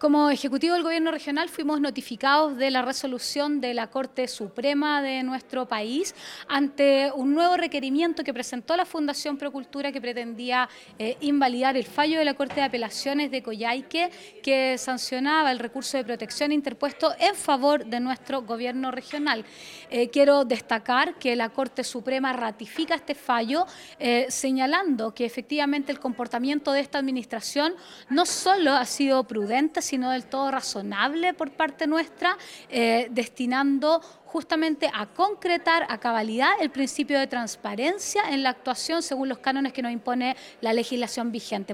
Como Ejecutivo del Gobierno Regional fuimos notificados de la resolución de la Corte Suprema de nuestro país ante un nuevo requerimiento que presentó la Fundación Procultura que pretendía invalidar el fallo de la Corte de Apelaciones de Coyhaique que sancionaba el recurso de protección interpuesto en favor de nuestro Gobierno regional. Quiero destacar que la Corte Suprema ratifica este fallo señalando que efectivamente el comportamiento de esta administración no solo ha sido prudente, sino del todo razonable por parte nuestra, destinando justamente a concretar a cabalidad el principio de transparencia en la actuación según los cánones que nos impone la legislación vigente.